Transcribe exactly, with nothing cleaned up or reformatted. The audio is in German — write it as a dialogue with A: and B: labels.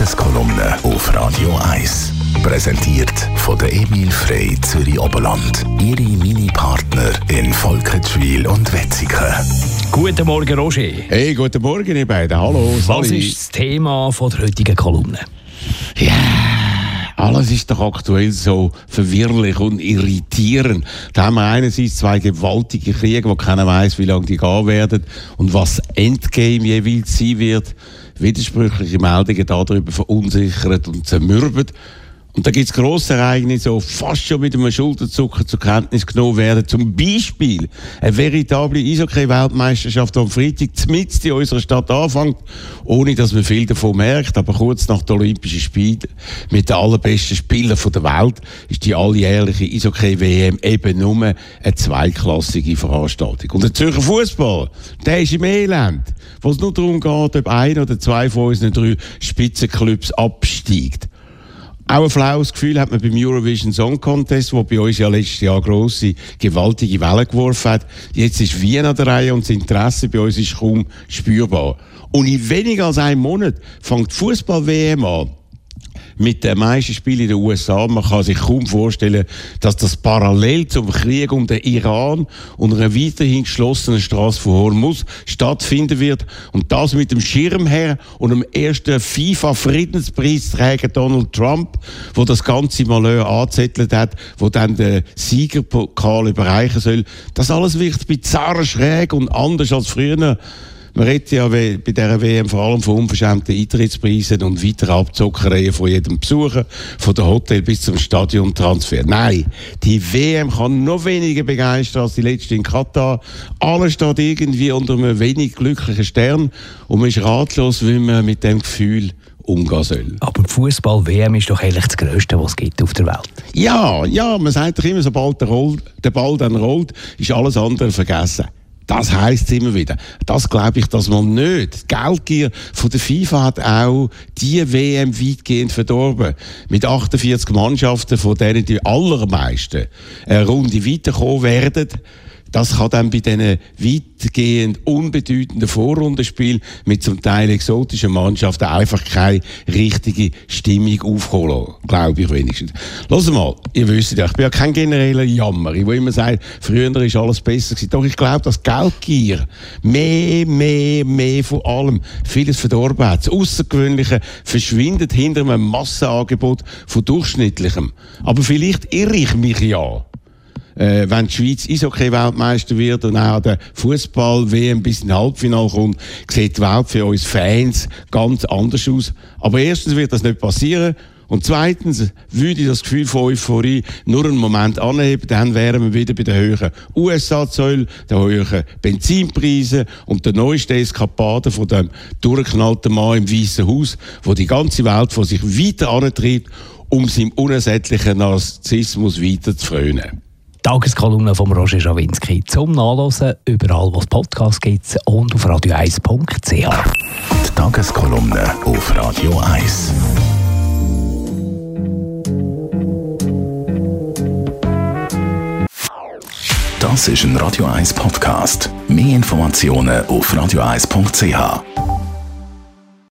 A: Tageskolumne auf Radio eins. Präsentiert von der Emil Frey Zürich Oberland. Ihre Mini-Partner in Volkenswil und Wetzikon.
B: Guten Morgen, Roger.
C: Hey, guten Morgen, ihr beiden. Hallo,
B: Was
C: Sali.
B: ist das Thema von der heutigen Kolumne?
C: Ja, alles ist doch aktuell so verwirrlich und irritierend. Da haben wir einerseits zwei gewaltige Kriege, wo keiner weiß, wie lange die gehen werden und was Endgame jeweils sein wird. Widersprüchliche Meldungen darüber verunsichert und zermürben. Und da gibt es grosse Ereignisse, die fast schon mit einem Schulterzucker zur Kenntnis genommen werden. Zum Beispiel eine veritable Eishockey-Weltmeisterschaft, die am Freitag mitten in unserer Stadt anfängt, ohne dass man viel davon merkt. Aber kurz nach den Olympischen Spielen mit den allerbesten Spielern der Welt ist die alljährliche Eishockey-W M eben nur eine zweiklassige Veranstaltung. Und der Zürcher Fußball, der ist im Elend, wo es nur darum geht, ob ein oder zwei von unseren drei Spitzenclubs absteigt. Auch ein flaues Gefühl hat man beim Eurovision Song Contest, der bei uns ja letztes Jahr grosse, gewaltige Wellen geworfen hat. Jetzt ist Wien an der Reihe und das Interesse bei uns ist kaum spürbar. Und in weniger als einem Monat fängt die Fußball-W M an. Mit den meisten Spielen in den U S A. Man kann sich kaum vorstellen, dass das parallel zum Krieg um den Iran und einer weiterhin geschlossenen Straße von Hormuz stattfinden wird. Und das mit dem Schirmherr und dem ersten FIFA-Friedenspreisträger Donald Trump, der das ganze Malheur angezettelt hat, wo dann den Siegerpokal überreichen soll. Das alles wird bizarr, schräg und anders als früher. Man redet ja bei dieser W M vor allem von unverschämten Eintrittspreisen und weiteren Abzockereien von jedem Besucher, von der Hotel bis zum Stadiontransfer. Nein, die W M kann noch weniger begeistern als die letzte in Katar. Alles steht irgendwie unter einem wenig glücklichen Stern und man ist ratlos, wie man mit dem Gefühl umgehen soll.
B: Aber die Fußball-W M ist doch eigentlich das Grösste, was es gibt auf der Welt.
C: Ja, ja, man sagt doch immer, sobald der, Roll, der Ball dann rollt, ist alles andere vergessen. Das heisst immer wieder. Das glaube ich, dass man nicht. Die Geldgier von der FIFA hat auch die W M weitgehend verdorben. Mit achtundvierzig Mannschaften, von denen die allermeisten eine Runde weiterkommen werden. Das kann dann bei diesen weitgehend unbedeutenden Vorrundenspielen mit zum Teil exotischen Mannschaften einfach keine richtige Stimmung aufkommen, glaube ich wenigstens. Hört mal, ihr wisst ja, ich bin ja kein genereller Jammer, ich will immer sagen, früher ist alles besser gewesen. Doch ich glaube, dass Geldgier mehr, mehr, mehr von allem vieles verdorben hat. Das Außergewöhnliche verschwindet hinter einem Massenangebot von Durchschnittlichem. Aber vielleicht irre ich mich ja. Äh, wenn die Schweiz Eishockey-Weltmeister wird und auch der Fußball-W M bis ins Halbfinale kommt, sieht die Welt für uns Fans ganz anders aus. Aber erstens wird das nicht passieren. Und zweitens würde ich das Gefühl von Euphorie nur einen Moment anheben, dann wären wir wieder bei den höheren U S A-Zöllen, den höheren Benzinpreisen und der neuesten Eskapaden von dem durchgeknallten Mann im Weißen Haus, wo die ganze Welt von sich weiter antreibt, um seinem unersättlichen Narzissmus weiter zu frönen.
B: Tageskolumne von Roger Schawinski zum Nachlesen, überall wo es Podcasts gibt und auf radio eins punkt c h.
A: Die Tageskolumne auf Radio eins. Das ist ein Radio eins Podcast. Mehr Informationen auf radio eins punkt c h.